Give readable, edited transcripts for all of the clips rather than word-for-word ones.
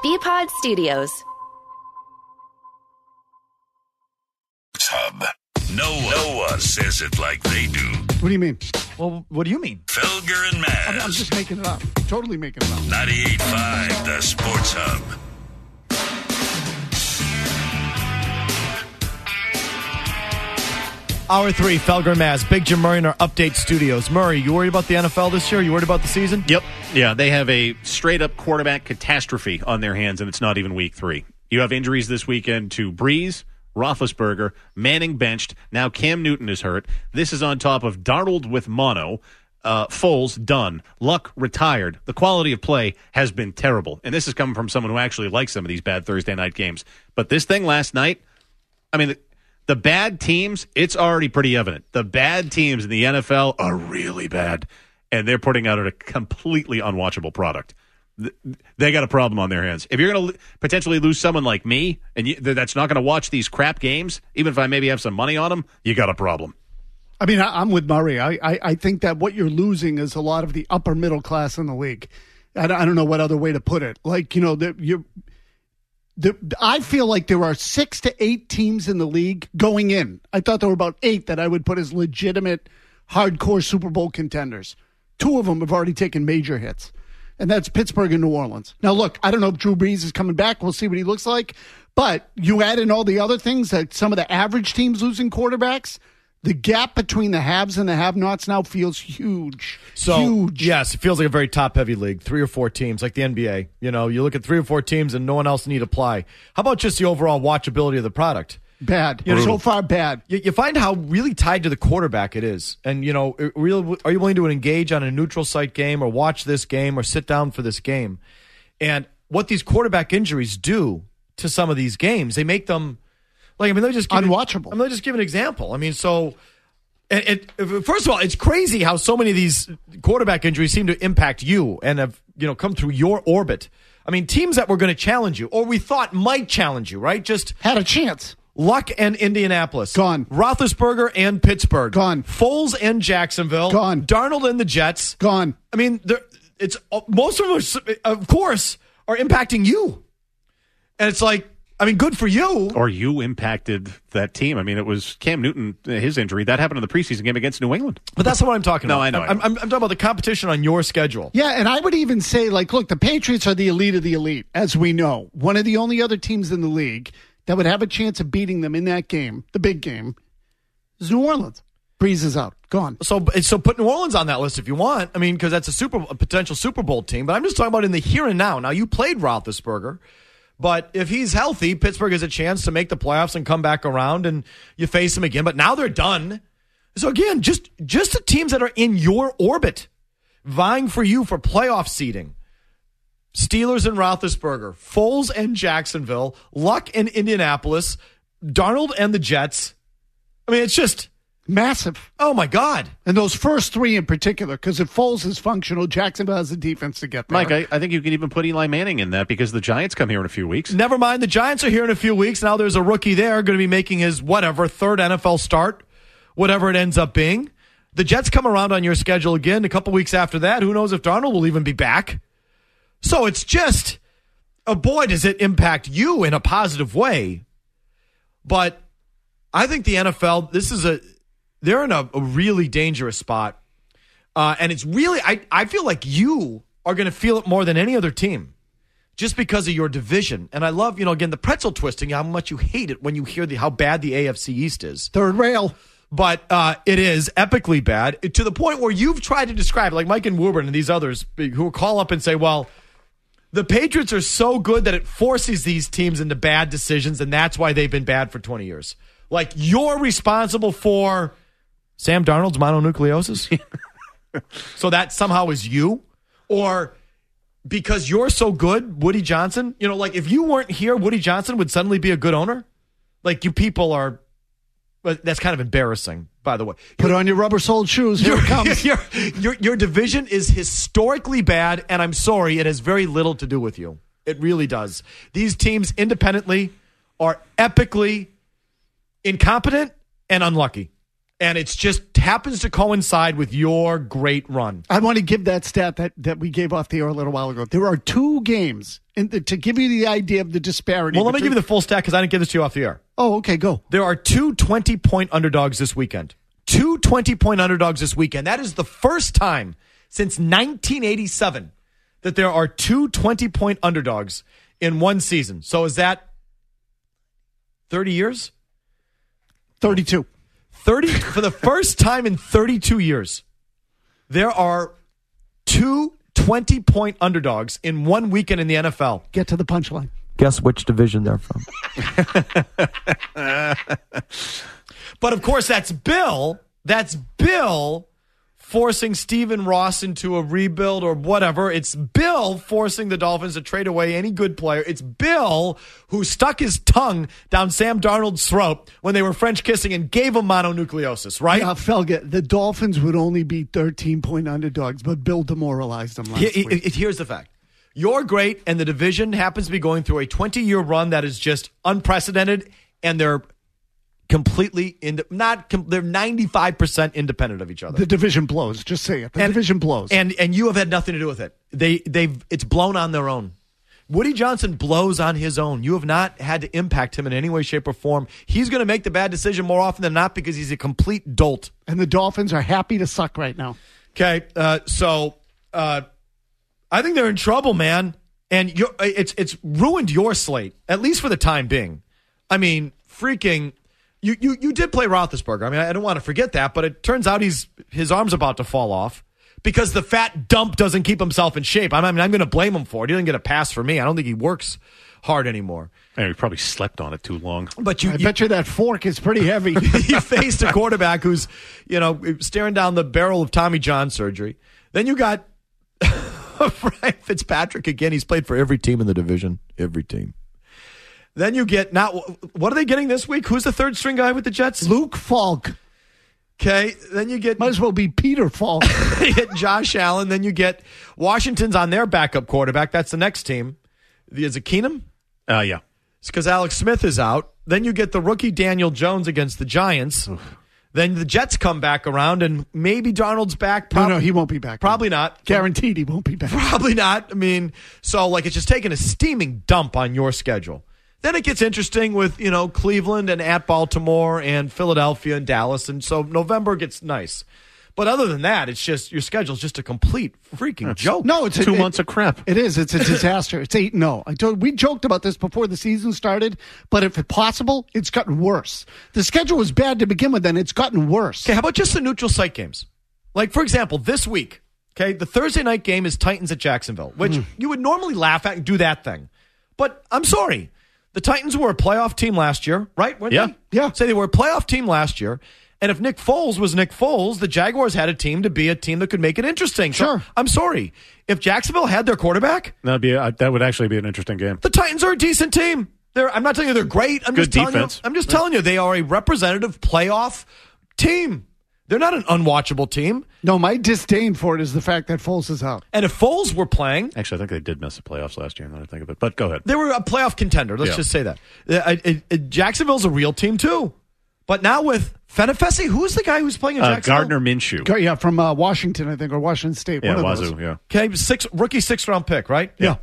BPod Studios. Hub. No one says it like they do. What do you mean? Well, what do you mean? Felger and Maz. I'm just making it up. Totally making it up. 98.5, the Sports Hub. Hour 3, Felger and Maz. Big Jim Murray in our Update Studios. Murray, you worried about the NFL this year? You worried about the season? Yep. Yeah, they have a straight-up quarterback catastrophe on their hands, and it's not even week 3. You have injuries this weekend to Breeze, Roethlisberger, Manning benched. Now Cam Newton is hurt. This is on top of Darnold with mono. Foles done. Luck retired. The quality of play has been terrible. And this is coming from someone who actually likes some of these bad Thursday night games. But this thing last night, I mean, the bad teams, it's already pretty evident. The bad teams in the NFL are really bad. And they're putting out a completely unwatchable product. They got a problem on their hands. If you're going to potentially lose someone like me, and that's not going to watch these crap games, even if I maybe have some money on them, you got a problem. I mean, I'm with Murray. I think that what you're losing is a lot of the upper middle class in the league. I don't know what other way to put it. Like, you know, I feel like there are 6 to 8 teams in the league going in. I thought there were about 8 that I would put as legitimate, hardcore Super Bowl contenders. 2 of them have already taken major hits. And that's Pittsburgh and New Orleans. Now, look, I don't know if Drew Brees is coming back. We'll see what he looks like. But you add in all the other things, that some of the average teams losing quarterbacks, the gap between the haves and the have-nots now feels huge. Huge. Yes, it feels like a very top-heavy league. 3 or 4 teams, like the NBA. You know, you look at 3 or 4 teams and no one else need to apply. How about just the overall watchability of the product? Bad. So far, bad. You find how really tied to the quarterback it is. And, you know, are you willing to engage on a neutral site game or watch this game or sit down for this game? And what these quarterback injuries do to some of these games, they make them, like, I mean, they're just unwatchable. Let me just give an example. I mean, so, first of all, it's crazy how so many of these quarterback injuries seem to impact you and have, you know, come through your orbit. I mean, teams that were going to challenge you or we thought might challenge you, right? Just had a chance. Luck and Indianapolis. Gone. Roethlisberger and Pittsburgh. Gone. Foles and Jacksonville. Gone. Darnold and the Jets. Gone. I mean, most of them, of course, are impacting you. And it's like, I mean, good for you. Or you impacted that team. I mean, it was Cam Newton, his injury. That happened in the preseason game against New England. But that's not what I'm talking about. No, I know. I'm talking about the competition on your schedule. Yeah, and I would even say, like, look, the Patriots are the elite of the elite, as we know. One of the only other teams in the league that would have a chance of beating them in that game, the big game, is New Orleans. Breeze is out. Gone. So put New Orleans on that list if you want. I mean, because that's a potential Super Bowl team. But I'm just talking about in the here and now. Now, you played Roethlisberger, but if he's healthy, Pittsburgh has a chance to make the playoffs and come back around, and you face him again. But now they're done. So, again, just the teams that are in your orbit, vying for you for playoff seeding. Steelers and Roethlisberger, Foles and Jacksonville, Luck and Indianapolis, Darnold and the Jets. I mean, it's just massive. Oh, my God. And those first 3 in particular, because if Foles is functional, Jacksonville has the defense to get there. Mike, I think you can even put Eli Manning in that because the Giants come here in a few weeks. Never mind. The Giants are here in a few weeks. Now there's a rookie there going to be making his, 3rd NFL start, whatever it ends up being. The Jets come around on your schedule again a couple weeks after that. Who knows if Darnold will even be back? So it's just, boy, does it impact you in a positive way. But I think the NFL, they're in a really dangerous spot. And it's really, I feel like you are going to feel it more than any other team just because of your division. And I love, again, the pretzel twisting, how much you hate it when you hear how bad the AFC East is. Third rail. But it is epically bad to the point where you've tried to describe, like Mike and Woburn and these others who call up and say, well, the Patriots are so good that it forces these teams into bad decisions, and that's why they've been bad for 20 years. Like, you're responsible for Sam Darnold's mononucleosis? So that somehow is you? Or because you're so good, Woody Johnson? Like, if you weren't here, Woody Johnson would suddenly be a good owner? Like, you people are... But that's kind of embarrassing, by the way. Put on your rubber-soled shoes. Here it comes. Your division is historically bad, and I'm sorry, it has very little to do with you. It really does. These teams independently are epically incompetent and unlucky. And it's just happens to coincide with your great run. I want to give that stat that we gave off the air a little while ago. There are 2 games to give you the idea of the disparity. Well, let me give you the full stat because I didn't give this to you off the air. Oh, okay, go. There are 2 20-point underdogs this weekend. 2 20-point underdogs this weekend. That is the first time since 1987 that there are 2 20-point underdogs in one season. So is that 30 years? 32. 30 for the first time in 32 years. There are 2 20-point underdogs in one weekend in the NFL. Get to the punchline. Guess which division they're from. But of course, that's Bill. That's Bill forcing Stephen Ross into a rebuild or whatever. It's Bill forcing the Dolphins to trade away any good player. It's Bill who stuck his tongue down Sam Darnold's throat when they were French kissing and gave him mononucleosis, right? Yeah, Felga, the Dolphins would only be 13-point underdogs, but Bill demoralized them last week. Here's the fact. You're great, and the division happens to be going through a 20-year run that is just unprecedented, and they're completely they're 95% independent of each other. The division blows. Just say it. The division blows. And you have had nothing to do with it. It's blown on their own. Woody Johnson blows on his own. You have not had to impact him in any way, shape, or form. He's going to make the bad decision more often than not because he's a complete dolt. And the Dolphins are happy to suck right now. Okay, so I think they're in trouble, man. And it's ruined your slate, at least for the time being. I mean, freaking... You did play Roethlisberger. I mean, I don't want to forget that, but it turns out his arm's about to fall off because the fat dump doesn't keep himself in shape. I'm going to blame him for it. He didn't get a pass for me. I don't think he works hard anymore. And he probably slept on it too long. But I bet you that fork is pretty heavy. You faced a quarterback who's, staring down the barrel of Tommy John surgery. Then you got Frank Fitzpatrick again. He's played for every team in the division. Every team. Then you get, now, what are they getting this week? Who's the third string guy with the Jets? Luke Falk. Okay, then you get... Might as well be Peter Falk. You get Josh Allen. Then you get Washington's on their backup quarterback. That's the next team. Is it Keenum? Yeah. It's because Alex Smith is out. Then you get the rookie Daniel Jones against the Giants. Then the Jets come back around, and maybe Darnold's back. No, he won't be back. Probably not. Guaranteed he won't be back. Probably not. I mean, so it's just taking a steaming dump on your schedule. Then it gets interesting with, Cleveland and at Baltimore and Philadelphia and Dallas. And so November gets nice. But other than that, it's just your schedule's just a complete freaking joke. No, it's 2 months of crap. It is. It's a disaster. It's 8-0. We joked about this before the season started, but if possible, it's gotten worse. The schedule was bad to begin with, and it's gotten worse. Okay, how about just the neutral site games? Like, for example, this week, okay, the Thursday night game is Titans at Jacksonville, which you would normally laugh at and do that thing. But I'm sorry. The Titans were a playoff team last year, right? Weren't Yeah. they? Yeah. Say they were a playoff team last year. And if Nick Foles was Nick Foles, the Jaguars had a team to be a team that could make it interesting. So, Sure. I'm sorry. If Jacksonville had their quarterback, That would actually be an interesting game. the Titans are a decent team. I'm not telling you they're great. I'm Good just telling defense. you. I'm just telling you they are a representative playoff team. They're not an unwatchable team. No, my disdain for it is the fact that Foles is out. And if Foles were playing, Actually, I think they did miss the playoffs last year, now that I think of it. But go ahead. they were a playoff contender. Let's Yeah. just say that. Jacksonville's a real team, too. But now with Fenefesi, who's the guy who's playing in Jacksonville? Gardner Minshew. Yeah, from Washington, I think, or Washington State. Yeah, one of those. Wazoo, yeah. Okay, rookie sixth-round pick, right? Yeah.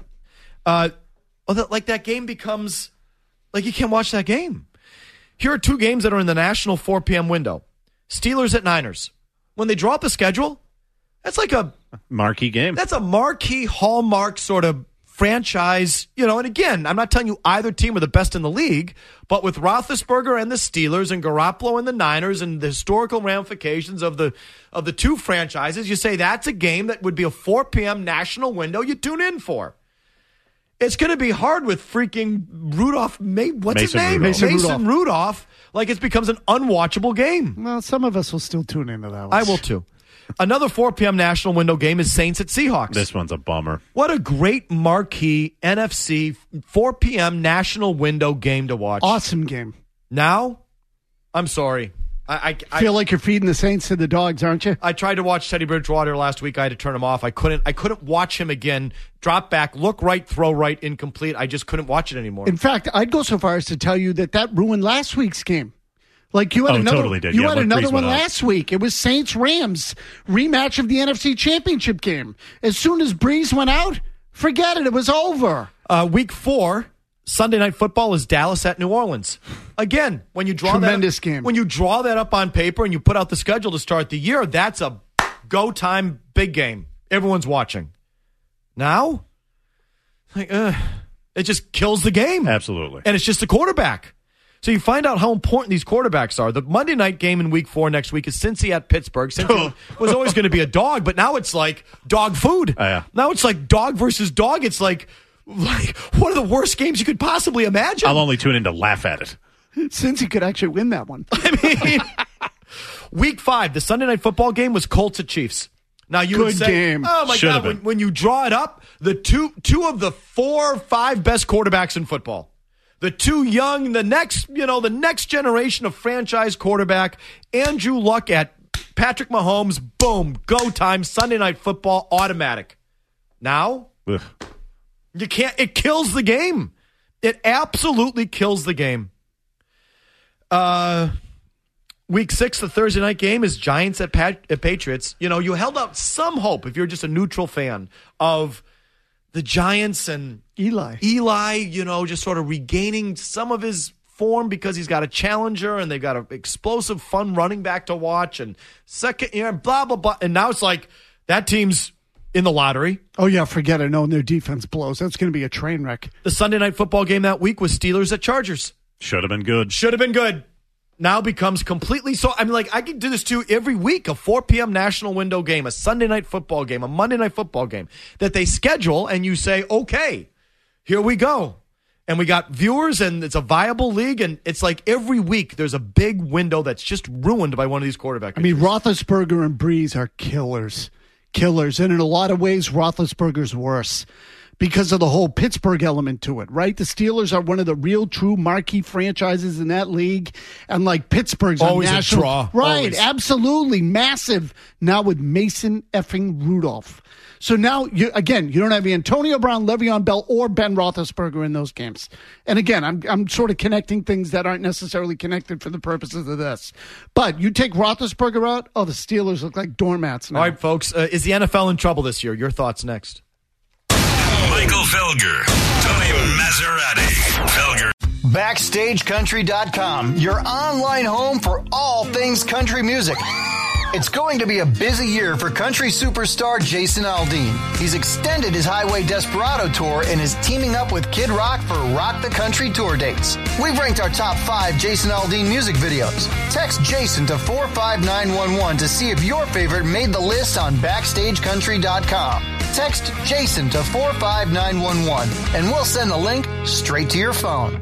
That game becomes like you can't watch that game. Here are 2 games that are in the national 4 p.m. window. Steelers at Niners. When they draw up a schedule, that's like a Marquee game. that's a marquee hallmark sort of franchise, and again, I'm not telling you either team are the best in the league, but with Roethlisberger and the Steelers and Garoppolo and the Niners and the historical ramifications of the 2 franchises, you say that's a game that would be a 4 p.m. national window you tune in for. It's going to be hard with freaking Rudolph. What's his name? Mason Rudolph. Like it becomes an unwatchable game. Well, some of us will still tune into that one. I will too. Another 4 p.m. national window game is Saints at Seahawks. This one's a bummer. What a great marquee NFC 4 p.m. national window game to watch. Awesome game. Now, I'm sorry. I Feel like you're feeding the Saints to the dogs, aren't you? I tried to watch Teddy Bridgewater last week. I had to turn him off. I couldn't watch him again. Drop back, look right, throw right, incomplete. I just couldn't watch it anymore. In fact, I'd go so far as to tell you that ruined last week's game. Like you had Oh, another, totally did. You Yeah, had when another Breeze one went out. last week. It was Saints-Rams rematch of the NFC Championship game. As soon as Breeze went out, forget it. It was over. Week 4, Sunday Night Football is Dallas at New Orleans. Again, when you draw Tremendous that game. When you draw that up on paper and you put out the schedule to start the year, that's a go time big game. Everyone's watching. Now, it just kills the game. Absolutely. And it's just a quarterback. So you find out how important these quarterbacks are. The Monday night game in week 4 next week is Cincy at Pittsburgh. Cincy was always going to be a dog, but now it's like dog food. Yeah. Now it's like dog versus dog. It's like one of the worst games you could possibly imagine. I'll only tune in to laugh at it. Since he could actually win that one. I mean, week 5, the Sunday night football game was Colts at Chiefs. Now you would Good say, game. oh my Should have God, been. when you draw it up, the two of the 4 or 5 best quarterbacks in football. The 2 young, the next generation of franchise quarterback, Andrew Luck at Patrick Mahomes, boom, go time, Sunday Night Football, automatic. Now, Ugh. you can't, it kills the game. It absolutely kills the game. Week 6, the Thursday night game is Giants at Patriots. You know, you held out some hope, if you're just a neutral fan, of the Giants and Eli, just sort of regaining some of his form because he's got a challenger and they've got an explosive, fun running back to watch and second year, blah, blah, blah. And now it's like that team's in the lottery. Oh, yeah, forget it. Knowing their defense blows. That's going to be a train wreck. The Sunday night football game that week was Steelers at Chargers. Should have been good. Should have been good. Now becomes completely so. I mean, like, I could do this too every week, a 4 p.m. national window game, a Sunday night football game, a Monday night football game that they schedule, and you say, okay, here we go. And we got viewers, and it's a viable league, and it's like every week there's a big window that's just ruined by one of these quarterbacks. I mean, Roethlisberger and Breeze are killers. And in a lot of ways, Roethlisberger's worse because of the whole Pittsburgh element to it, right? The Steelers are one of the real true marquee franchises in that league. And like Pittsburgh's Always a national draw. Right, Always. Absolutely. Massive. Now with Mason effing Rudolph. So now, you don't have Antonio Brown, Le'Veon Bell, or Ben Roethlisberger in those games. And again, I'm sort of connecting things that aren't necessarily connected for the purposes of this. But you take Roethlisberger out, the Steelers look like doormats now. All right, folks, is the NFL in trouble this year? Your thoughts next. Michael Felger, Tony Maserati. Felger. BackstageCountry.com, your online home for all things country music. It's going to be a busy year for country superstar Jason Aldean. He's extended his Highway Desperado tour and is teaming up with Kid Rock for Rock the Country tour dates. We've ranked our top 5 Jason Aldean music videos. Text Jason to 45911 to see if your favorite made the list on BackstageCountry.com. Text Jason to 45911 and we'll send the link straight to your phone.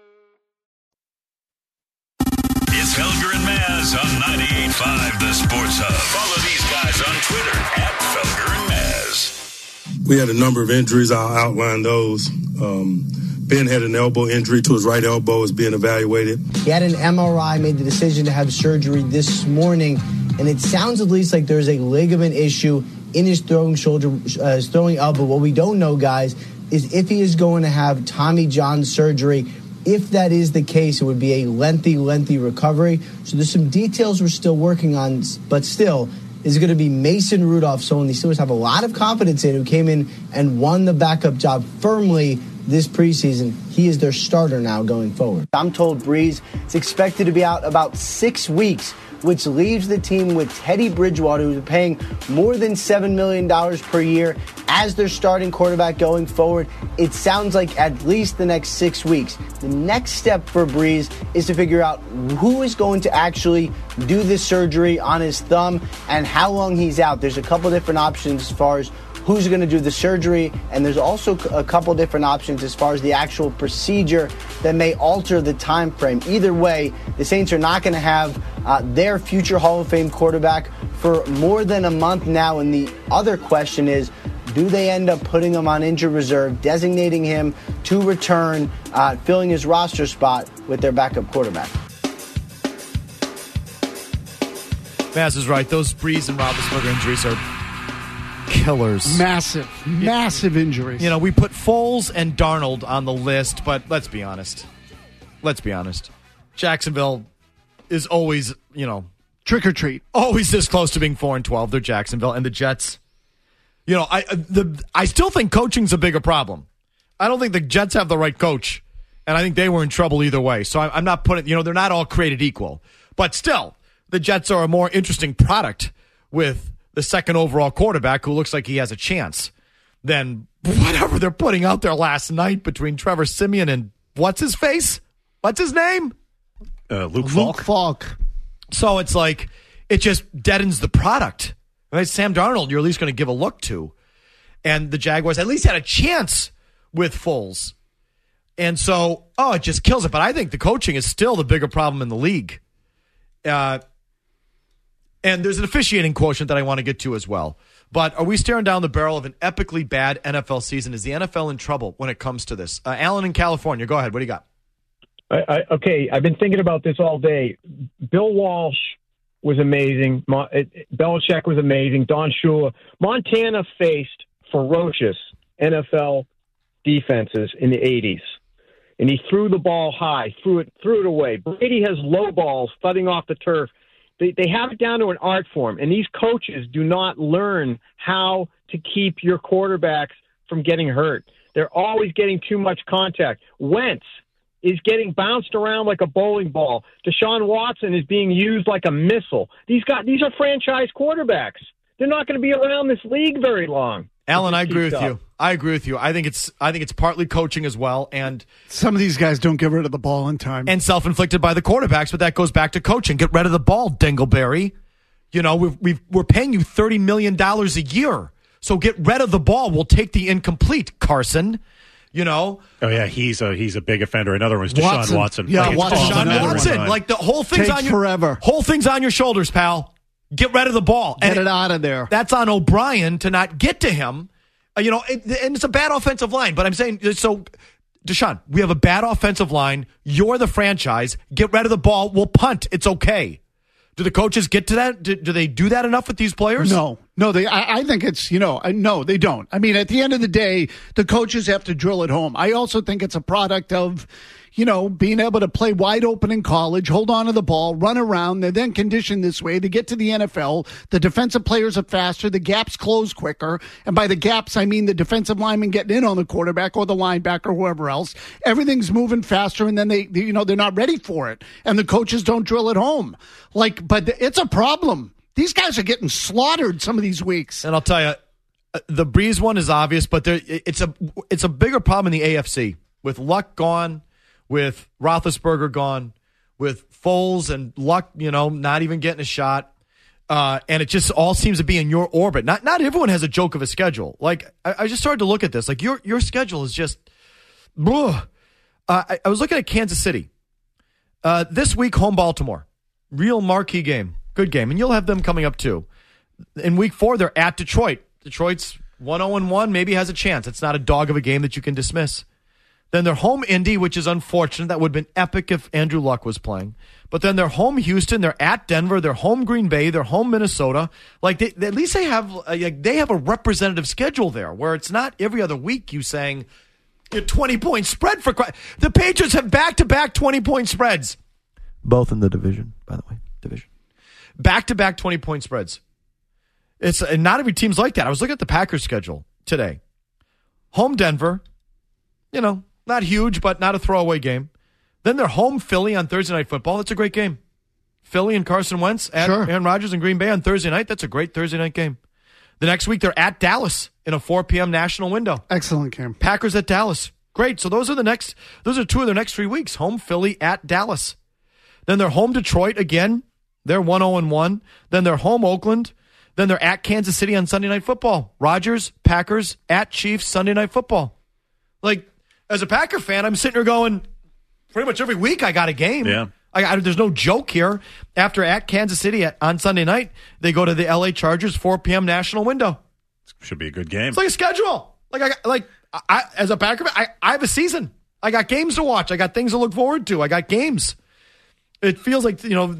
It's Felger and Maz on 98.5 The Sports Hub. Follow these guys on Twitter at Felger and Maz. We had a number of injuries. I'll outline those. Ben had an elbow injury to his right elbow, is being evaluated. He had an MRI, made the decision to have surgery this morning, and it sounds at least like there's a ligament issue in his throwing elbow. What we don't know, guys, is if he is going to have Tommy John surgery. If that is the case, it would be a lengthy recovery. So there's some details we're still working on, but still, is going to be Mason Rudolph, someone the Steelers have a lot of confidence in, who came in and won the backup job firmly this preseason. He is their starter now going forward. I'm told Breeze is expected to be out about 6 weeks, which leaves the team with Teddy Bridgewater, who's paying more than $7 million per year as their starting quarterback going forward. It sounds like at least the next 6 weeks. The next step for Breeze is to figure out who is going to actually do this surgery on his thumb and how long he's out. There's a couple different options as far as who's going to do the surgery, and there's also a couple different options as far as the actual procedure that may alter the time frame. Either way, the Saints are not going to have their future Hall of Fame quarterback for more than a month now, and the other question is, do they end up putting him on injured reserve, designating him to return, filling his roster spot with their backup quarterback? Maz is right. Those Breeze and Roethlisberger injuries are killers. Massive injuries. You know, we put Foles and Darnold on the list, but let's be honest. Jacksonville is always, trick or treat. always this close to being 4-12. They're Jacksonville, and the Jets. I still think coaching's a bigger problem. I don't think the Jets have the right coach, and I think they were in trouble either way. So I'm not putting, they're not all created equal. But still, the Jets are a more interesting product with the second overall quarterback who looks like he has a chance than whatever they're putting out there last night between Trevor Siemian and what's his face? What's his name? Luke Falk. Luke Falk. So it's like, it just deadens the product. Right? Sam Darnold, you're at least going to give a look to. And the Jaguars at least had a chance with Foles. And so, it just kills it. But I think the coaching is still the bigger problem in the league. And there's an officiating quotient that I want to get to as well. But are we staring down the barrel of an epically bad NFL season? Is the NFL in trouble when it comes to this? Alan in California, go ahead. What do you got? Okay, I've been thinking about this all day. Bill Walsh was amazing. Belichick was amazing. Don Shula. Montana faced ferocious NFL defenses in the 80s. And he threw the ball high, threw it away. Brady has low balls thudding off the turf. They have it down to an art form, and these coaches do not learn how to keep your quarterbacks from getting hurt. They're always getting too much contact. Wentz is getting bounced around like a bowling ball. Deshaun Watson is being used like a missile. These are franchise quarterbacks. They're not going to be around this league very long. Alan, I agree with you. I think it's partly coaching as well, and some of these guys don't get rid of the ball in time, and self-inflicted by the quarterbacks. But that goes back to coaching. Get rid of the ball, Dingleberry. We're paying you $30 million a year, so get rid of the ball. We'll take the incomplete, Carson. Oh yeah, he's a big offender. Another one is Deshaun Watson. Yeah, Deshaun Watson. Like the whole thing's Takes on your forever. Whole thing's on your shoulders, pal. Get rid of the ball. Get it out of there. That's on O'Brien to not get to him. And it's a bad offensive line. But I'm saying, so, Deshaun, we have a bad offensive line. You're the franchise. Get rid of the ball. We'll punt. It's okay. Do the coaches get to that? Do they do that enough with these players? No. I think it's, no, they don't. I mean, at the end of the day, the coaches have to drill it home. I also think it's a product of, being able to play wide open in college, hold on to the ball, run around. They're then conditioned this way to get to the NFL. The defensive players are faster. The gaps close quicker. And by the gaps, I mean the defensive lineman getting in on the quarterback or the linebacker or whoever else. Everything's moving faster, and then they're not ready for it. And the coaches don't drill it home. But it's a problem. These guys are getting slaughtered some of these weeks. And I'll tell you, the Breeze one is obvious, but it's a bigger problem in the AFC. With Luck gone, with Roethlisberger gone, with Foles and Luck, not even getting a shot. And it just all seems to be in your orbit. Not everyone has a joke of a schedule. Like, I just started to look at this. Like, your schedule is just, I was looking at Kansas City. This week, home Baltimore. Real marquee game. Good game. And you'll have them coming up, too. In week 4, they're at Detroit. Detroit's 1-0-1, maybe has a chance. It's not a dog of a game that you can dismiss. Then they're home Indy, which is unfortunate. That would have been epic if Andrew Luck was playing. But then they're home Houston, they're at Denver, they're home Green Bay, they're home Minnesota. Like at least they have a representative schedule there, where it's not every other week you saying a 20-point spread for the Patriots have back-to-back 20-point spreads, both in the division, by the way, back-to-back 20-point spreads. And not every team's like that. I was looking at the Packers schedule today. Home Denver, not huge, but not a throwaway game. Then they're home Philly on Thursday Night Football. That's a great game. Philly and Carson Wentz at Aaron Rodgers and Green Bay on Thursday night. That's a great Thursday night game. The next week, they're at Dallas in a 4 p.m. national window. Excellent game. Packers at Dallas. Great. So those are 2 of their next 3 weeks. Home Philly at Dallas. Then they're home Detroit again. They're 1-0-1. Then they're home Oakland. Then they're at Kansas City on Sunday Night Football. Rodgers, Packers, at Chiefs, Sunday Night Football. Like, as a Packer fan, I'm sitting here going, pretty much every week I got a game. Yeah. There's no joke here. After at Kansas City on Sunday night, they go to the LA Chargers 4 p.m. national window. Should be a good game. It's like a schedule. I as a Packer fan, I have a season. I got games to watch. I got things to look forward to. I got games. It feels like you're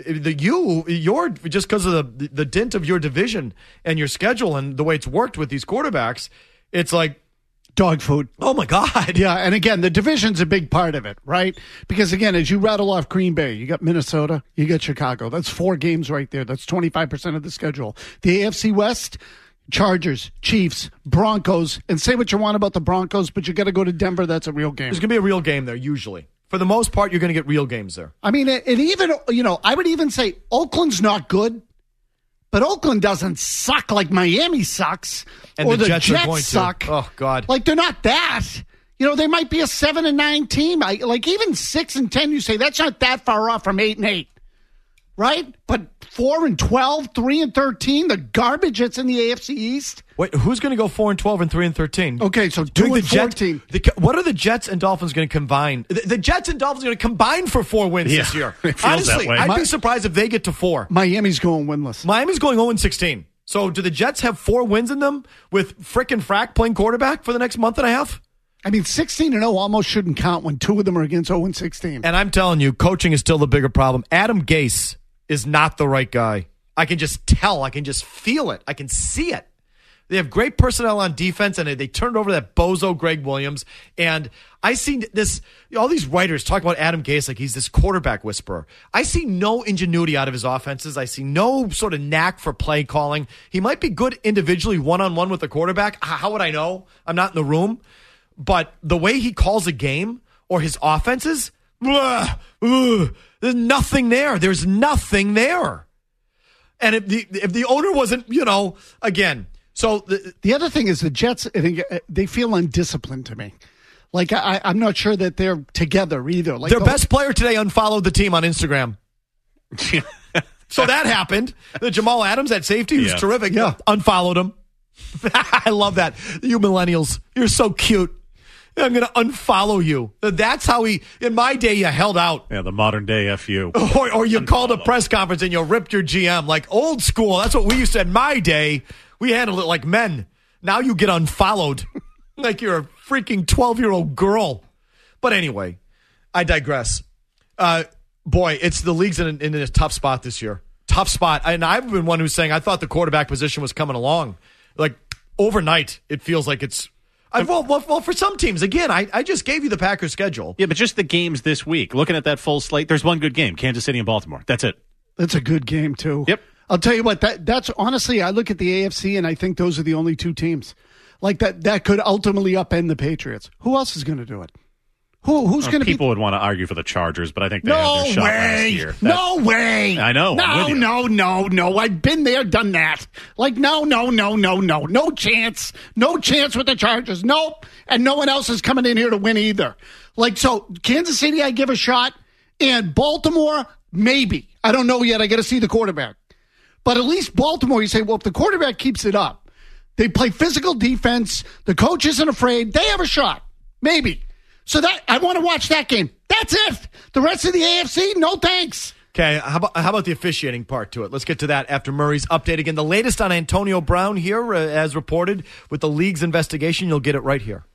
just because of the dint of your division and your schedule and the way it's worked with these quarterbacks. It's like Dog food. Oh, my God. Yeah, and again, the division's a big part of it, right? Because, again, as you rattle off Green Bay, you got Minnesota, you got Chicago. That's 4 games right there. That's 25% of the schedule. The AFC West, Chargers, Chiefs, Broncos, and say what you want about the Broncos, but you got to go to Denver. That's a real game. There's going to be a real game there, usually. For the most part, you're going to get real games there. I mean, it even, I would even say Oakland's not good, but Oakland doesn't suck like Miami sucks. And or the Jets are going suck. to. Oh, God. Like, they're not that. They might be a 7-9 team. Like, even 6-10, you say that's not that far off from 8-8. Right? But 4-12, 3-13, the garbage that's in the AFC East. Wait, who's going to go 4-12 and 3-13? Okay, so 2-14. What are the Jets and Dolphins going to combine? The Jets and Dolphins are going to combine for 4 wins this year. It feels Honestly, that way. I'd be surprised if they get to 4. Miami's going winless. Miami's going 0-16. So do the Jets have 4 wins in them with frickin' Frack playing quarterback for the next month and a half? I mean, 16-0 almost shouldn't count when 2 of them are against 0-16. And I'm telling you, coaching is still the bigger problem. Adam Gase is not the right guy. I can just tell. I can just feel it. I can see it. They have great personnel on defense, and they turned over that bozo Greg Williams. And I see this, all these writers talk about Adam Gase like he's this quarterback whisperer. I see no ingenuity out of his offenses. I see no sort of knack for play calling. He might be good individually one-on-one with the quarterback. How would I know? I'm not in the room. But the way he calls a game or his offenses, there's nothing there. There's nothing there. And if the owner wasn't, again, so the other thing is the Jets, they feel undisciplined to me. Like, I'm not sure that they're together either. Like their best player today unfollowed the team on Instagram. So that happened. The Jamal Adams at safety, who's terrific, unfollowed him. I love that. You millennials, you're so cute. I'm going to unfollow you. That's how in my day, you held out. Yeah, the modern day FU. Or you called a press conference and you ripped your GM. Like old school. That's what we used to in my day. We handled it like men. Now you get unfollowed like you're a freaking 12-year-old girl. But anyway, I digress. Boy, it's the league's in a tough spot this year. Tough spot. And I've been one who's saying I thought the quarterback position was coming along. Like overnight, it feels like it's. Well, for some teams, again, I just gave you the Packers schedule. Yeah, but just the games this week. Looking at that full slate, there's one good game, Kansas City and Baltimore. That's it. That's a good game, too. Yep. I'll tell you what, that's honestly, I look at the AFC and I think those are the only 2 teams. Like that could ultimately upend the Patriots. Who else is going to do it? Who's going to be? People would want to argue for the Chargers, but I think they had their shot last year. No way. I know. No. I've been there, done that. Like, no. No chance. No chance with the Chargers. Nope. And no one else is coming in here to win either. Like, so Kansas City, I give a shot. And Baltimore, maybe. I don't know yet. I got to see the quarterback. But at least Baltimore, you say, well, if the quarterback keeps it up, they play physical defense, the coach isn't afraid, they have a shot. Maybe. So that I want to watch that game. That's it. The rest of the AFC, no thanks. Okay, how about the officiating part to it? Let's get to that after Murray's update. Again, the latest on Antonio Brown here, as reported with the league's investigation. You'll get it right here.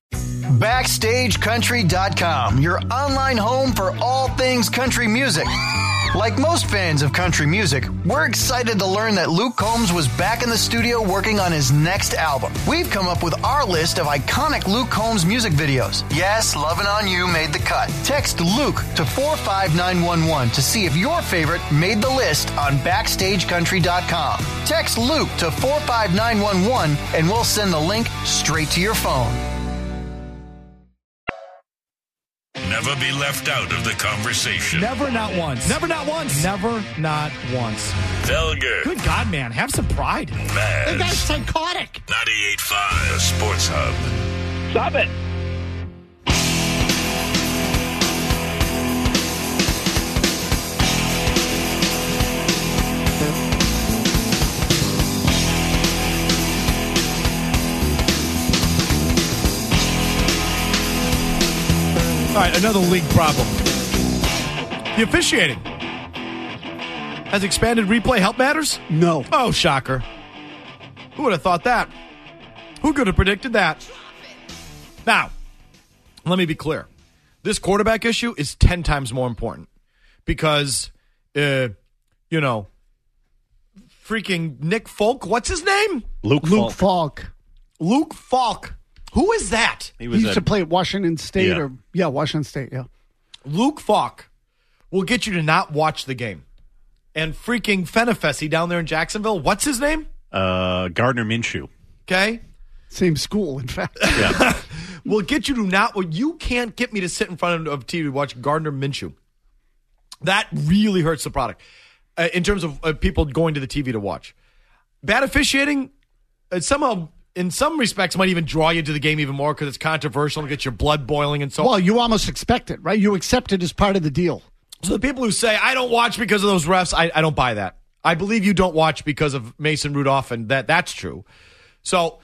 BackstageCountry.com, your online home for all things country music. Like most fans of country music, we're excited to learn that Luke Combs was back in the studio working on his next album. We've come up with our list of iconic Luke Combs music videos. Yes, Lovin' On You made the cut. Text Luke to 45911 to see if your favorite made the list on BackstageCountry.com. Text Luke to 45911 and we'll send the link straight to your phone. Never be left out of the conversation. Never, not once. Never, not once. Never, not once. Felger. Good God, man. Have some pride. Maz. That guy's psychotic. 98.5, the Sports Hub. Stop it. All right, another league problem. The officiating. Has expanded replay help matters? No. Oh, shocker. Who would have thought that? Who could have predicted that? Now, let me be clear. This quarterback issue is 10 times more important because, freaking Nick Folk, what's his name? Luke Falk. Luke Falk. Who is that? He used to play at Washington State Washington State, yeah. Luke Falk will get you to not watch the game. And freaking Fenifesi down there in Jacksonville, what's his name? Gardner Minshew. Okay. Same school, in fact. Yeah. Will get you to not. Well, you can't get me to sit in front of TV to watch Gardner Minshew. That really hurts the product in terms of people going to the TV to watch. Bad officiating somehow, in some respects, might even draw you to the game even more because it's controversial and gets your blood boiling and so on. Well, you almost expect it, right? You accept it as part of the deal. So the people who say, I don't watch because of those refs, I don't buy that. I believe you don't watch because of Mason Rudolph, and that's true. So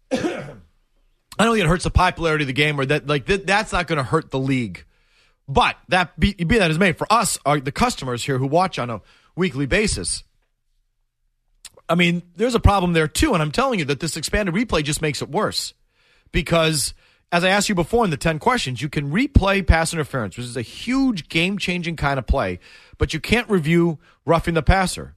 I don't think it hurts the popularity of the game, or that's not going to hurt the league. But be that as may, for us, the customers here who watch on a weekly basis, I mean, there's a problem there too, and I'm telling you that this expanded replay just makes it worse. Because, as I asked you before in the 10 questions, you can replay pass interference, which is a huge game-changing kind of play, but you can't review roughing the passer.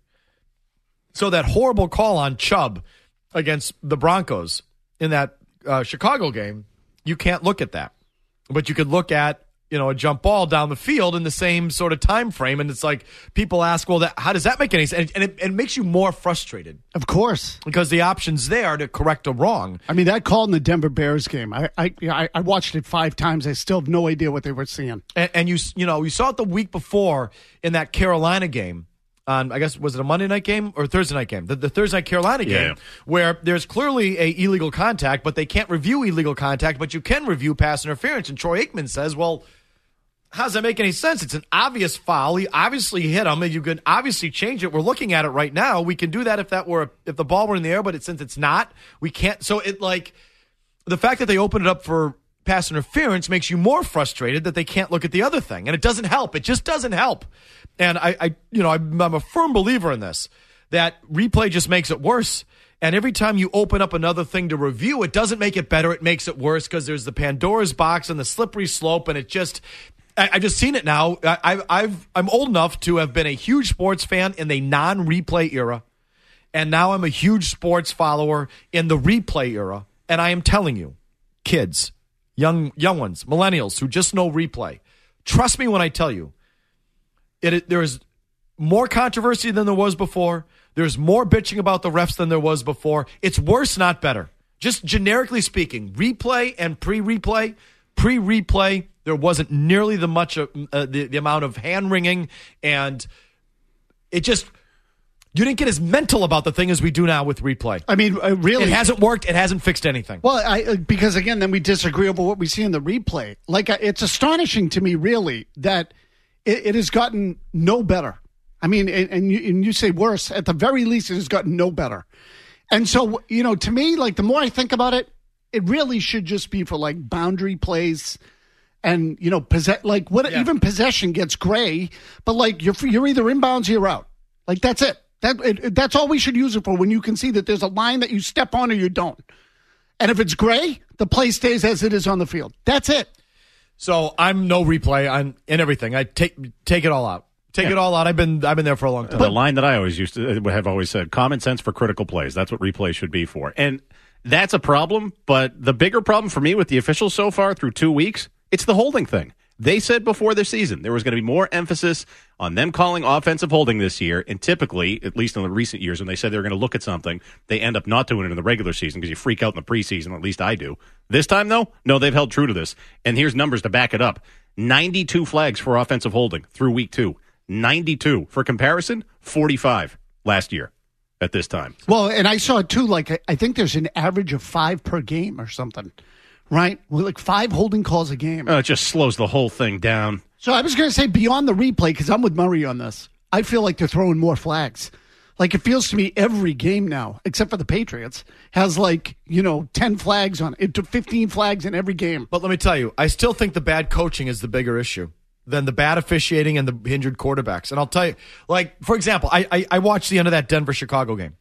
So that horrible call on Chubb against the Broncos in that Chicago game, you can't look at that. But you could look at, a jump ball down the field in the same sort of time frame, and it's like people ask, well, how does that make any sense? And it makes you more frustrated. Of course. Because the option's there to correct a wrong. I mean, that call in the Denver Bears game, I watched it 5 times. I still have no idea what they were seeing. And you saw it the week before in that Carolina game. I guess, was it a Monday night game or Thursday night game? The Thursday night Carolina game, where there's clearly a illegal contact, but they can't review illegal contact, but you can review pass interference. And Troy Aikman says, well, how does that make any sense? It's an obvious foul. He obviously hit him, and you can obviously change it. We're looking at it right now. We can do that if the ball were in the air, but since it's not, we can't. So the fact that they opened it up for pass interference makes you more frustrated that they can't look at the other thing, and it doesn't help. It just doesn't help. And I'm a firm believer in this, that replay just makes it worse. And every time you open up another thing to review, it doesn't make it better. It makes it worse because there's the Pandora's box and the slippery slope, and it just. I've just seen it now. I'm old enough to have been a huge sports fan in the non-replay era, and now I'm a huge sports follower in the replay era. And I am telling you, kids, young ones, millennials who just know replay, trust me when I tell you, there is more controversy than there was before. There's more bitching about the refs than there was before. It's worse, not better. Just generically speaking, replay and pre-replay, there wasn't nearly the amount of hand-wringing, and it just, you didn't get as mental about the thing as we do now with replay. I mean, really. It hasn't worked. It hasn't fixed anything. Well, because, again, then we disagree over what we see in the replay. It's astonishing to me, really, that it has gotten no better. I mean, and you say worse. At the very least, it has gotten no better. And so, to me, the more I think about it, it really should just be for, boundary plays. And, even possession gets gray, but you're either inbounds or you're out. That's it. That's all we should use it for, when you can see that there's a line that you step on or you don't. And if it's gray, the play stays as it is on the field. That's it. So I'm no replay. I'm in everything. I take it all out. Take it all out. I've been there for a long time. The line that I always have always said, common sense for critical plays. That's what replay should be for. And that's a problem, but the bigger problem for me with the officials so far through 2 weeks, it's the holding thing. They said before the season there was going to be more emphasis on them calling offensive holding this year, and typically, at least in the recent years, when they said they were going to look at something, they end up not doing it in the regular season because you freak out in the preseason, at least I do. This time, though, no, they've held true to this. And here's numbers to back it up. 92 flags for offensive holding through week 2. 92. For comparison, 45 last year at this time. Well, and I saw it, too, I think there's an average of 5 per game or something. Right? Well, 5 holding calls a game. It just slows the whole thing down. So I was going to say, beyond the replay, because I'm with Murray on this, I feel like they're throwing more flags. It feels to me every game now, except for the Patriots, has 10 flags on it, 15 flags in every game. But let me tell you, I still think the bad coaching is the bigger issue than the bad officiating and the injured quarterbacks. And I'll tell you, for example, I watched the end of that Denver-Chicago game,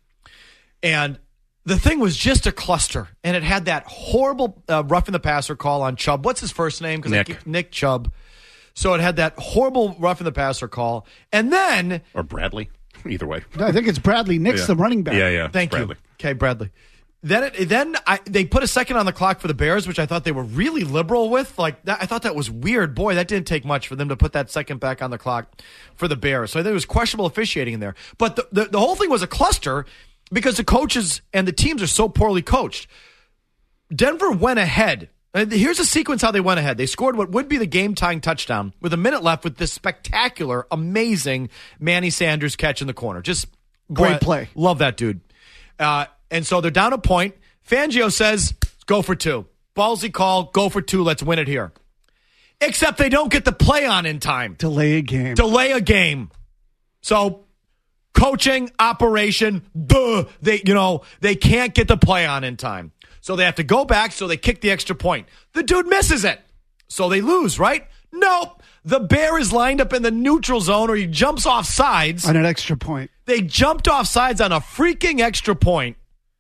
and the thing was just a cluster, and it had that horrible roughing the passer call on Chubb. What's his first name? Nick Chubb. So it had that horrible roughing the passer call, and then... Or Bradley. Either way. I think it's Bradley. Nick's the running back. Yeah. Thank Bradley. you. Okay, Bradley. They put a second on the clock for the Bears, which I thought they were really liberal with. Like that, I thought that was weird. Boy, that didn't take much for them to put that second back on the clock for the Bears. So I think it was questionable officiating in there. But the whole thing was a cluster because the coaches and the teams are so poorly coached. Denver went ahead. Here's a sequence how they went ahead. They scored what would be the game-tying touchdown with a minute left with this spectacular, amazing Manny Sanders catch in the corner. Just great play. Love that dude. And so they're down a point. Fangio says, go for two. Ballsy call, go for two. Let's win it here. Except they don't get the play on in time. Delay a game. So coaching, operation, they can't get the play on in time. So they have to go back, so they kick the extra point. The dude misses it. So they lose, right? Nope. The Bear is lined up in the neutral zone, or he jumps off sides. On an extra point. They jumped off sides on a freaking extra point.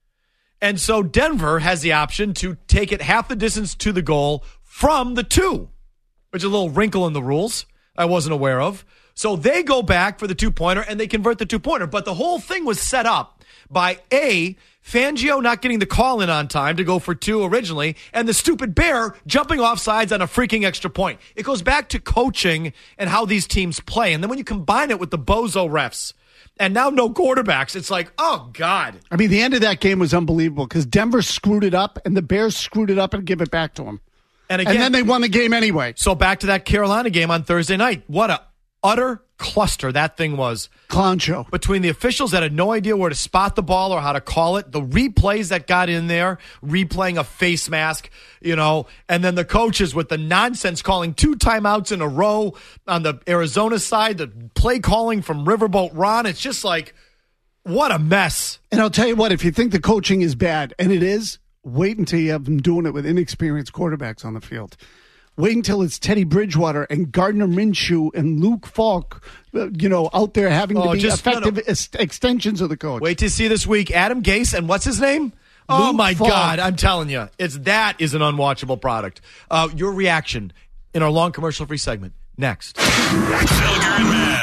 And so Denver has the option to take it half the distance to the goal from the 2, which is a little wrinkle in the rules I wasn't aware of. So they go back for the 2-pointer, and they convert the 2-pointer. But the whole thing was set up by Fangio not getting the call in on time to go for 2 originally, and the stupid Bear jumping off sides on a freaking extra point. It goes back to coaching and how these teams play. And then when you combine it with the bozo refs, and now no quarterbacks, it's like, oh, God. I mean, the end of that game was unbelievable because Denver screwed it up, and the Bears screwed it up and give it back to them. And then they won the game anyway. So back to that Carolina game on Thursday night. What a utter cluster that thing was. Clown show. Between the officials that had no idea where to spot the ball or how to call it, the replays that got in there, replaying a face mask, and then the coaches with the nonsense calling 2 timeouts in a row on the Arizona side, the play calling from Riverboat Ron. It's just like, what a mess. And I'll tell you what, if you think the coaching is bad, and it is, wait until you have them doing it with inexperienced quarterbacks on the field. Wait until it's Teddy Bridgewater and Gardner Minshew and Luke Falk, out there having to be effective extensions of the coach. Wait to see this week Adam Gase and what's his name? Oh, my Falk. God. I'm telling you, that is an unwatchable product. Your reaction in our long commercial-free segment next. Felger and Maz.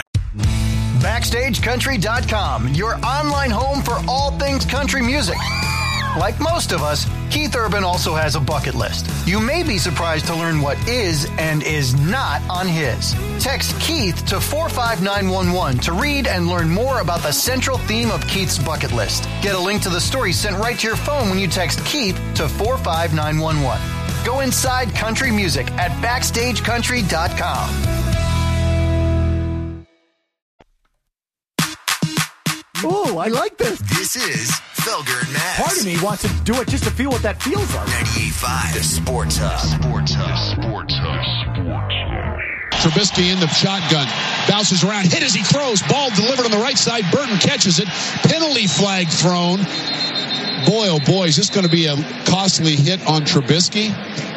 BackstageCountry.com, your online home for all things country music. Like most of us, Keith Urban also has a bucket list. You may be surprised to learn what is and is not on his. Text Keith to 45911 to read and learn more about the central theme of Keith's bucket list. Get a link to the story sent right to your phone when you text Keith to 45911. Go inside country music at BackstageCountry.com. Oh, I like this. This is Felger and Maz. Part of me wants to do it just to feel what that feels like. 98.5, the Sports Hub. Trubisky in the shotgun. Bounces around. Hit as he throws. Ball delivered on the right side. Burton catches it. Penalty flag thrown. Boy, oh boy, is this going to be a costly hit on Trubisky?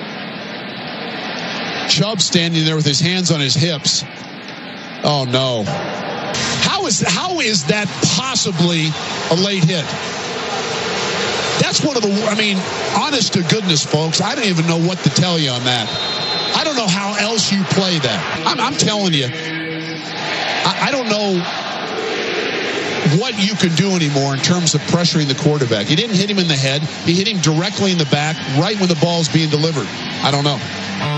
Chubb standing there with his hands on his hips. Oh, no. How is that possibly a late hit? That's one of the, honest to goodness, folks, I don't even know what to tell you on that. I don't know how else you play that. I'm telling you, I don't know what you can do anymore in terms of pressuring the quarterback. He didn't hit him in the head. He hit him directly in the back, right when the ball's being delivered. I don't know.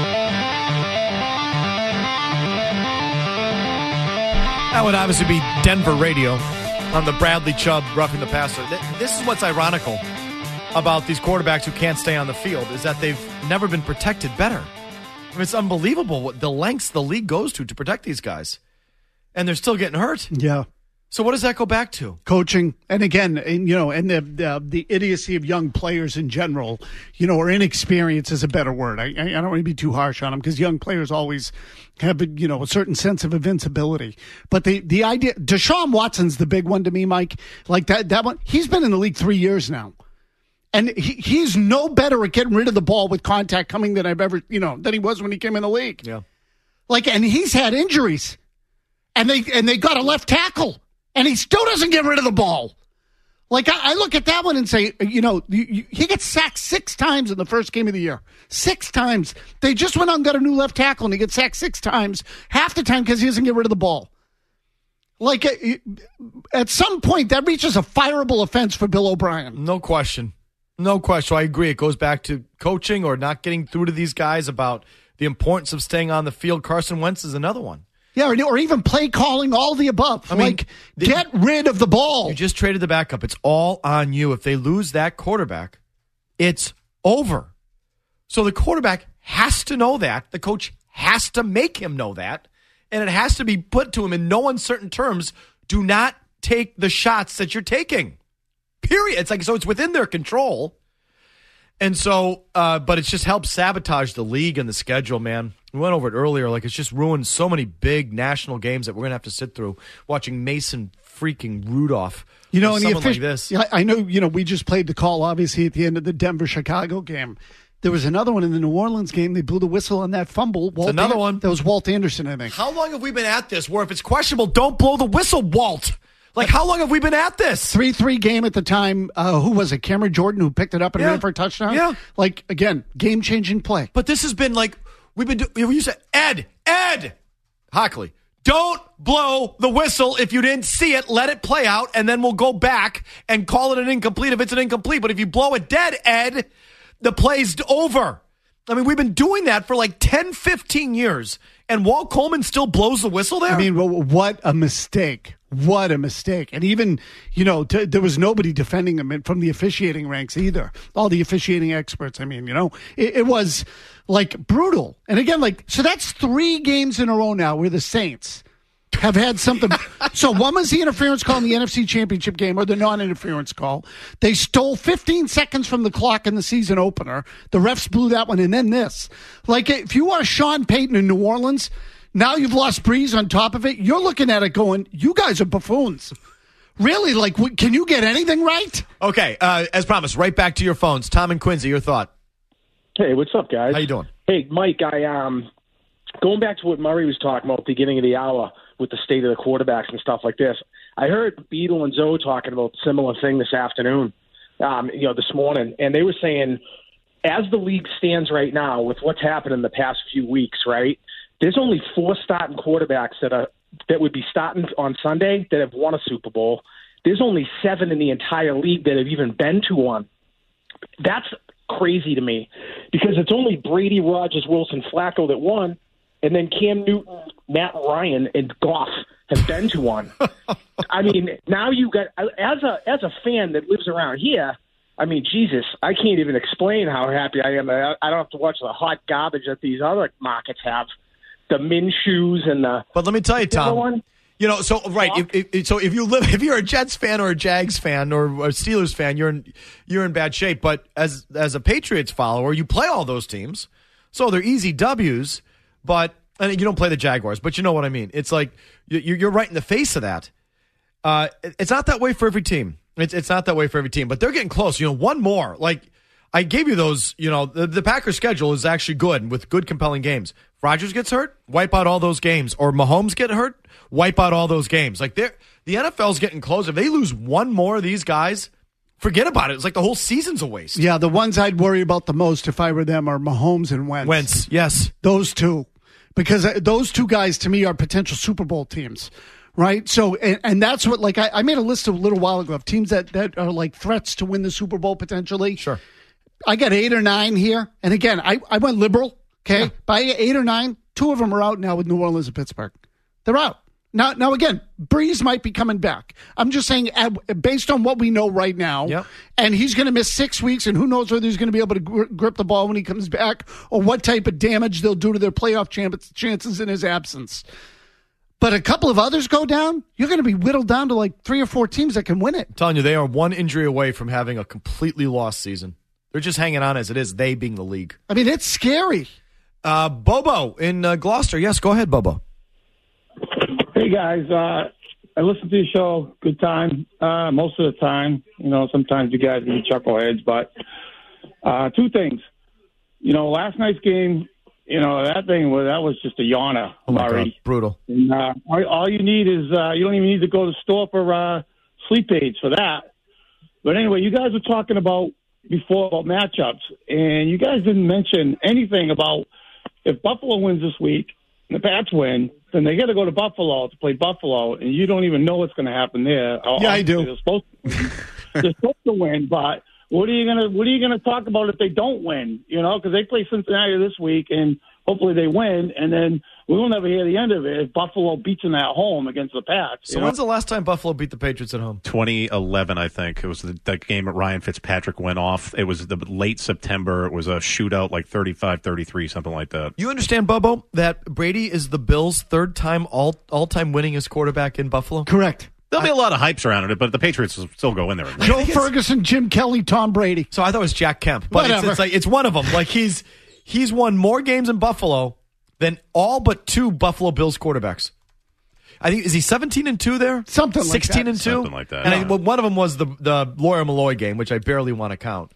That would obviously be Denver radio on the Bradley Chubb roughing the passer. This is what's ironical about these quarterbacks who can't stay on the field is that they've never been protected better. It's unbelievable what the lengths the league goes to protect these guys. And they're still getting hurt. Yeah. So what does that go back to? Coaching. And again, and the idiocy of young players in general, or inexperience is a better word. I don't want to be too harsh on them because young players always have, a certain sense of invincibility. But the idea, Deshaun Watson's the big one to me, Mike. Like that one, he's been in the league 3 years now. And he's no better at getting rid of the ball with contact coming than I've ever, than he was when he came in the league. Yeah. And he's had injuries. And they got a left tackle. And he still doesn't get rid of the ball. I look at that one and say, he gets sacked 6 times in the first game of the year. 6 times. They just went out and got a new left tackle, and he gets sacked 6 times, half the time because he doesn't get rid of the ball. At some point, that reaches a fireable offense for Bill O'Brien. No question. No question. I agree. It goes back to coaching or not getting through to these guys about the importance of staying on the field. Carson Wentz is another one. Yeah, or even play calling, all the above. Get rid of the ball. You just traded the backup. It's all on you. If they lose that quarterback, it's over. So the quarterback has to know that. The coach has to make him know that. And it has to be put to him in no uncertain terms. Do not take the shots that you're taking. Period. It's so it's within their control. And so, but it's just helped sabotage the league and the schedule, man. We went over it earlier. It's just ruined so many big national games that we're going to have to sit through watching Mason freaking Rudolph. And someone like this. Yeah, I know, we just played the call, obviously, at the end of the Denver-Chicago game. There was another one in the New Orleans game. They blew the whistle on that fumble. Another one. That was Walt Anderson, I think. How long have we been at this where if it's questionable, don't blow the whistle, Walt? How long have we been at this? 3-3 game at the time. Who was it? Cameron Jordan, who picked it up and ran for a touchdown? Yeah. Again, game-changing play. But this has been we've been doing, you said, Ed Hockley, don't blow the whistle if you didn't see it. Let it play out, and then we'll go back and call it an incomplete if it's an incomplete. But if you blow it dead, Ed, the play's over. We've been doing that for 10, 15 years, and Walt Coleman still blows the whistle there? What a mistake. What a mistake. And even, there was nobody defending him from the officiating ranks either. All the officiating experts. It was brutal. And again, so that's 3 games in a row now where the Saints have had something. So one was the interference call in the NFC Championship game, or the non-interference call. They stole 15 seconds from the clock in the season opener. The refs blew that one, and then this. If you are Sean Payton in New Orleans, now you've lost Breeze on top of it. You're looking at it going, you guys are buffoons. Really? Can you get anything right? Okay, as promised, right back to your phones. Tom and Quincy, your thought. Hey, what's up, guys? How you doing? Hey, Mike, going back to what Murray was talking about at the beginning of the hour with the state of the quarterbacks and stuff like this, I heard Beadle and Zoe talking about a similar thing this afternoon, this morning, and they were saying, as the league stands right now with what's happened in the past few weeks, right, there's only 4 starting quarterbacks that would be starting on Sunday that have won a Super Bowl. There's only 7 in the entire league that have even been to one. That's crazy to me because it's only Brady, Rodgers, Wilson, Flacco that won, and then Cam Newton, Matt Ryan, and Goff have been to one. Now you got as a fan that lives around here. Jesus, I can't even explain how happy I am. I don't have to watch the hot garbage that these other markets have. The Minshews and the. But let me tell you, Tom. If you're a Jets fan or a Jags fan or a Steelers fan, you're in bad shape. But as a Patriots follower, you play all those teams, so they're easy W's. But and you don't play the Jaguars, but you know what I mean. It's you're right in the face of that. It's not that way for every team. It's not that way for every team. But they're getting close. One more. I gave you those. The Packers' schedule is actually good with good, compelling games. If Rodgers gets hurt, wipe out all those games. Or Mahomes get hurt, wipe out all those games. The NFL's getting close. If they lose one more of these guys, forget about it. It's the whole season's a waste. Yeah, the ones I'd worry about the most if I were them are Mahomes and Wentz. Wentz, yes. Those two. Because those two guys, to me, are potential Super Bowl teams. Right? So, and that's what, I made a list a little while ago of teams that are threats to win the Super Bowl potentially. Sure. I got 8 or 9 here. And again, I went liberal. Okay. Yeah. By 8 or 9, 2 of them are out now with New Orleans and Pittsburgh. They're out. Now again, Breeze might be coming back. I'm just saying, based on what we know right now, and he's going to miss 6 weeks, and who knows whether he's going to be able to grip the ball when he comes back, or what type of damage they'll do to their playoff chances in his absence. But a couple of others go down, you're going to be whittled down to 3 or 4 teams that can win it. I'm telling you, they are one injury away from having a completely lost season. They're just hanging on as it is, they being the league. It's scary. Bobo in Gloucester. Yes, go ahead, Bobo. Hey, guys. I listen to your show. Good time. Most of the time. Sometimes you guys can be chuckleheads. But 2 things. Last night's game, that was just a yawner, Murray. God, brutal. And, all you need is you don't even need to go to the store for sleep aids for that. But anyway, you guys were talking about matchups, and you guys didn't mention anything about if Buffalo wins this week and the Pats win, then they got to go to Buffalo to play Buffalo, and you don't even know what's going to happen there. Yeah, I do. They're supposed to win, but what are you gonna talk about if they don't win? Because they play Cincinnati this week, and hopefully they win, and then we will never hear the end of it if Buffalo beats them at home against the Pats. So when's the last time Buffalo beat the Patriots at home? 2011, I think. It was the game that Ryan Fitzpatrick went off. It was the late September. It was a shootout, like 35-33, something like that. You understand, Bubbo, that Brady is the Bills' third-time all-time winningest quarterback in Buffalo? Correct. There'll be a lot of hype surrounding it, but the Patriots will still go in there. Joe Ferguson, Jim Kelly, Tom Brady. So I thought it was Jack Kemp. But Whatever. it's one of them. Like he's won more games in Buffalo than all but two Buffalo Bills quarterbacks. I think, is he 17-2 there? Something like that. 16-2? Something like that. And one of them was the Lawyer Malloy game, which I barely want to count.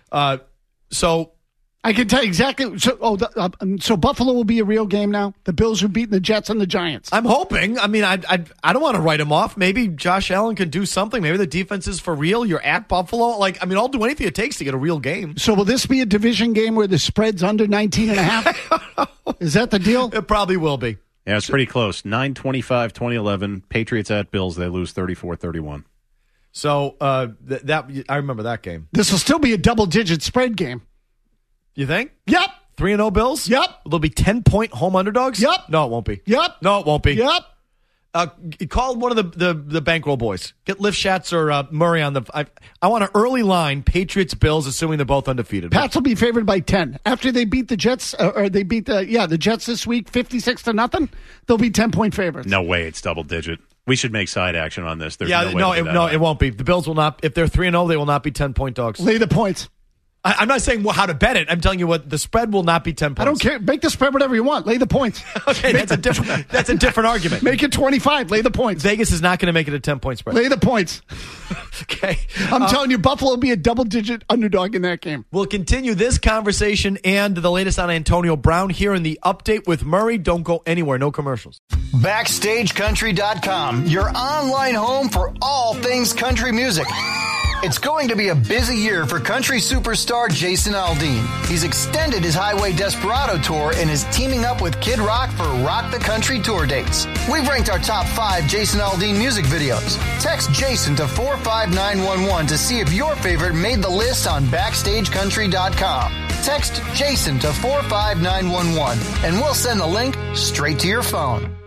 So I can tell you exactly. So Buffalo will be a real game now? The Bills are beating the Jets and the Giants. I'm hoping. I mean, I don't want to write him off. Maybe Josh Allen can do something. Maybe the defense is for real. You're at Buffalo. I'll do anything it takes to get a real game. So will this be a division game where the spread's under 19.5? Is that the deal? It probably will be. Yeah, it's pretty close. 9-25, 2011. Patriots at Bills. They lose 34-31. So that I remember that game. This will still be a double-digit spread game. You think? Yep. 3-0 Bills? Yep. They'll be 10-point home underdogs? Yep. No, it won't be. Yep. No, it won't be. Yep. Call one of the bankroll boys. Get Lifshats or Murray on the. I want an early line. Patriots Bills, assuming they're both undefeated. Pats will be favored by 10 after they beat the Jets, or they beat the Jets this week 56-0. They'll be 10-point favorites. No way, it's double digit. We should make side action on this. There's it won't be. The Bills will not. If they're 3-0, they will not be 10-point dogs. Lay the points. I'm not saying how to bet it. I'm telling you what the spread will not be 10 points. I don't care. Make the spread whatever you want. Lay the points. Okay, that's a different argument. Make it 25. Lay the points. Vegas is not going to make it a 10-point spread. Lay the points. Okay. I'm telling you, Buffalo will be a double-digit underdog in that game. We'll continue this conversation and the latest on Antonio Brown here in the update with Murray. Don't go anywhere. No commercials. BackstageCountry.com, your online home for all things country music. It's going to be a busy year for country superstar Jason Aldean. He's extended his Highway Desperado tour and is teaming up with Kid Rock for Rock the Country tour dates. We've ranked our top 5 Jason Aldean music videos. Text Jason to 45911 to see if your favorite made the list on BackstageCountry.com. Text Jason to 45911 and we'll send the link straight to your phone.